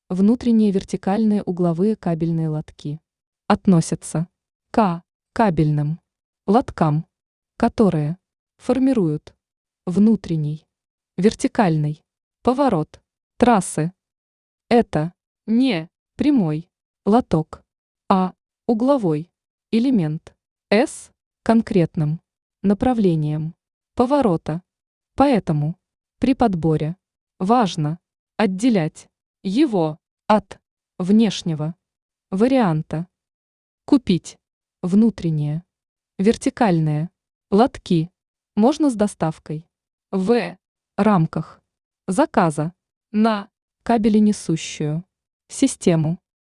Внутренние вертикальные угловые кабельные лотки относятся к кабельным лоткам, которые формируют внутренний вертикальный поворот трассы. Это не прямой лоток, а угловой элемент с конкретным направлением поворота. Поэтому при подборе важно отделять его от внешнего варианта. Купить внутренние вертикальные лотки можно с доставкой в рамках заказа на кабеленесущую систему.